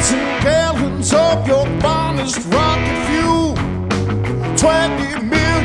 10 gallons of your finest rocket fuel. 12